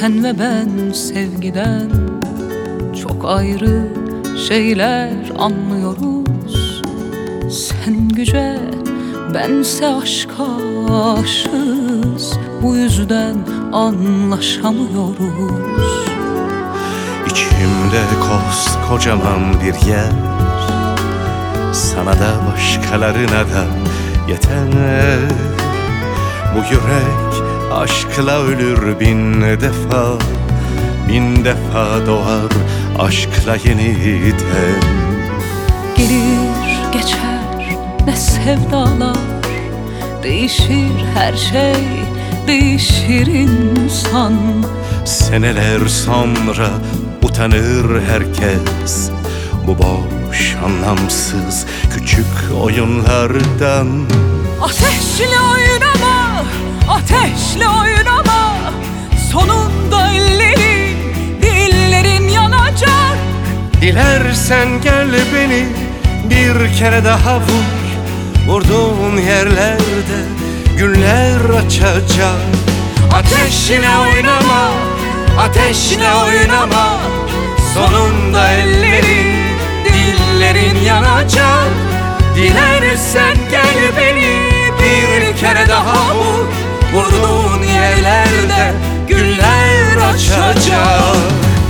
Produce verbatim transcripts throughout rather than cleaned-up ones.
Sen ve ben sevgiden çok ayrı şeyler anlıyoruz. Sen güce, bense aşka aşığız. Bu yüzden anlaşamıyoruz. İçimde koskocaman bir yer, sana da başkalarına da yeter. Bu yürek aşkla ölür bin defa, bin defa doğar aşkla yeniden. Gelir geçer ne sevdalar, değişir her şey, değişir insan. Seneler sonra utanır herkes bu boş, anlamsız küçük oyunlardan. Ateşle oynama, ateşle oynama. Sonunda ellerin, dillerin yanacak. Dilersen gel beni bir kere daha vur. Vurduğun yerlerde güller açacak. Ateşle oynama, ateşle oynama. Sonunda ellerin, dillerin yanacak. Dilersen gel beni bir kere daha vur. Vurduğun yerlerde güller açacak.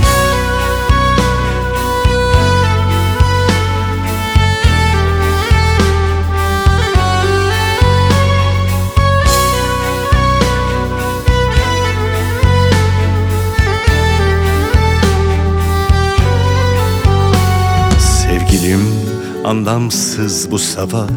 Sevgilim, anlamsız bu savaş,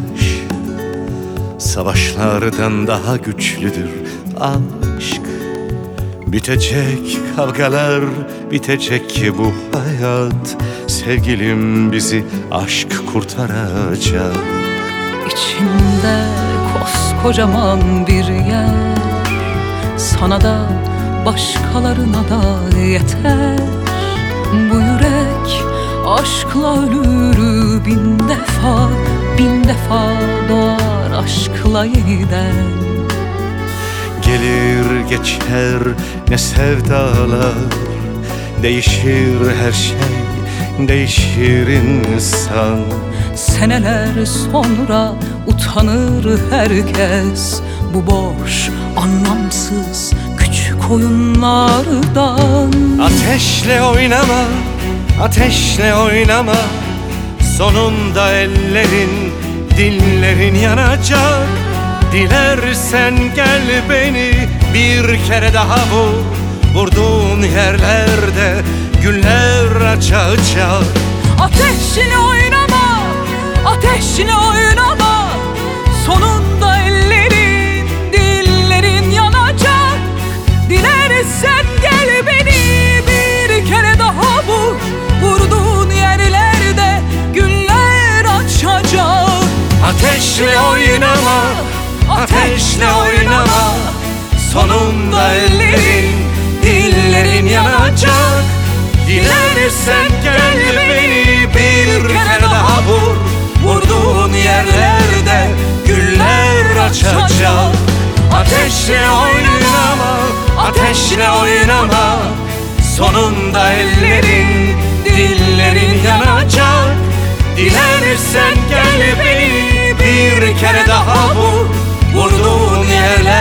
savaşlardan daha güçlüdür aşk. Bitecek kavgalar, bitecek bu hayat. Sevgilim, bizi aşk kurtaracak. İçimde koskocaman bir yer, sana da başkalarına da yeter. Bu yürek aşkla ölür bin defa, bin defa doğar aşkla yeniden. Gelir geçer ne sevdalar, değişir her şey, değişir insan. Seneler sonra utanır herkes bu boş, anlamsız küçük oyunlardan. Ateşle oynama, ateşle oynama. Sonunda ellerin, dillerin yanacak. Dilersen gel beni bir kere daha vur. Vurduğun yerlerde güller açacak. Ateşle oynama, ateşle oynama. Sonunda ellerin, dillerin yanacak. Dilersen gel beni bir kere daha vur. Vurduğun yerlerde güller açacak. Ateşle oynama, ateşle oynama. Sonunda ellerin, dillerin yanacak. Dilersen gel beni bir kere daha vur. Vurduğun yerlerde güller açacak. Ateşle oynama, ateşle oynama. Sonunda ellerin, dillerin yanacak. Dilersen gel beni bir kere daha vur. Vurduğun yerlerde